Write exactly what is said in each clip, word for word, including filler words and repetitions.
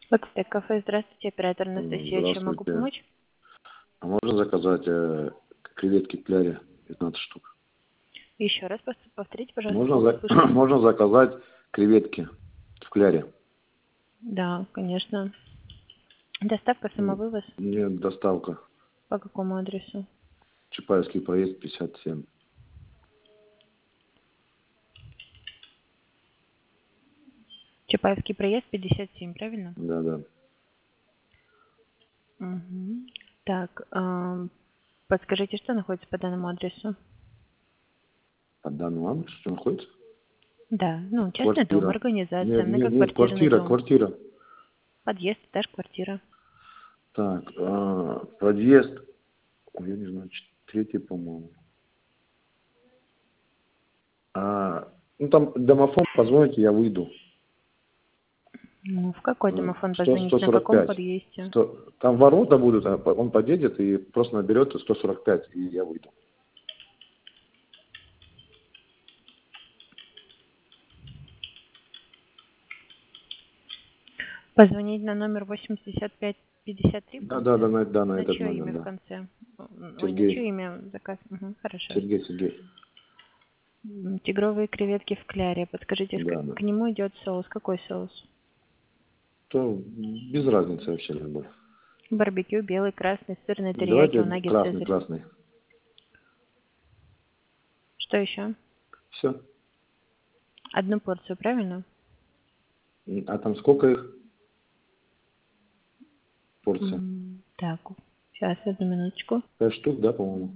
Лакстек кафе, здравствуйте, оператор Анастасия, чем могу Здравствуйте. помочь? А можно заказать э, креветки в кляре пятнадцать штук? Еще раз пос- повторите, пожалуйста, Можно, плохо за... слышно. можно заказать креветки в кляре? Да, конечно. Доставка, М, самовывоз. Нет, доставка. По какому адресу? Чапаевский проезд пятьдесят семь. Чапаевский проезд, пятьдесят семь, правильно? Да, да. Угу. Так, ам, подскажите, что находится по данному адресу? По данному адресу что находится? Да, ну, частный дом, Квартира. организация, Нет, нет, нет, многоквартирный квартира, дом, квартира. подъезд, этаж, квартира. Так, а, подъезд. Ой, я не знаю, ч- третий, по-моему. А, ну там домофон, позвоните, я выйду. Ну, в какой Э, домофон сто, позвонить, сто на сорок каком пять. подъезде? сто Там ворота будут, а по- он подъедет и просто наберет сто сорок пять, и я выйду. Позвонить на номер восемьдесят пять пятьдесят три в Да, да, да, конце? на, да, на На этот чье номер, имя в да. конце? Ой, на чье Сергей. имя заказ? Угу, хорошо. Сергей, Сергей. М, Тигровые креветки в кляре. Подскажите, к Да, да. к нему идет соус. Какой соус? То без разницы вообще любой. Барбекю, белый, красный, сырный, терияки, Давайте унаги, красный, цезарь. красный. Что еще? Все. Одну порцию, правильно? А там сколько их порция? М, Так, сейчас, одну минуточку. Пять штук, да, по-моему?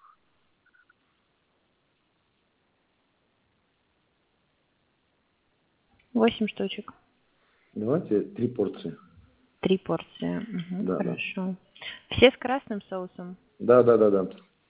Восемь штучек. Давайте три порции. Три порции. Мгм, Да, да. хорошо. Все с красным соусом? Да, да, да, да.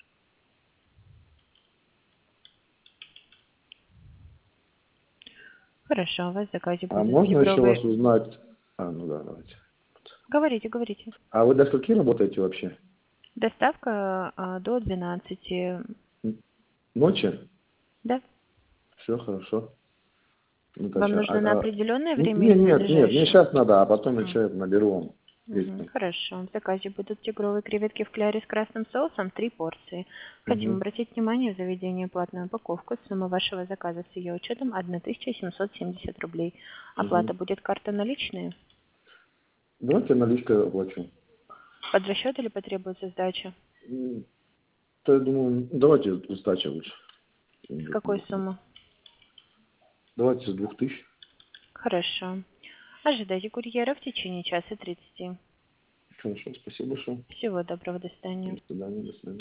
Хорошо, у вас в заказе А будут можно еще вас тигровые... узнать? А, ну да, давайте. Говорите, говорите. А вы до скольки работаете вообще? Доставка а, до двенадцати. М, Ночи? Да? Все хорошо. Вам Наташа, а, нужно на а, определенное н- время нет, или на нет, нет, мне ближайшее? сейчас надо, а потом М, еще наберу вам мгм, вечером. хорошо. В заказе будут тигровые креветки в кляре с красным соусом, три порции. Хотим Угу. обратить внимание в заведение платную упаковку. Сумма вашего заказа с ее учетом тысяча семьсот семьдесят рублей. Оплата Угу. будет карта наличные. Давайте наличкой оплачу. Под расчет или потребуется сдача? М, То я думаю, давайте сдача лучше. С какой суммы? Давайте с двух тысяч. Хорошо. Ожидайте курьера в течение часа тридцати. Хорошо, спасибо большое. Всего доброго, до свидания. До свидания, до свидания.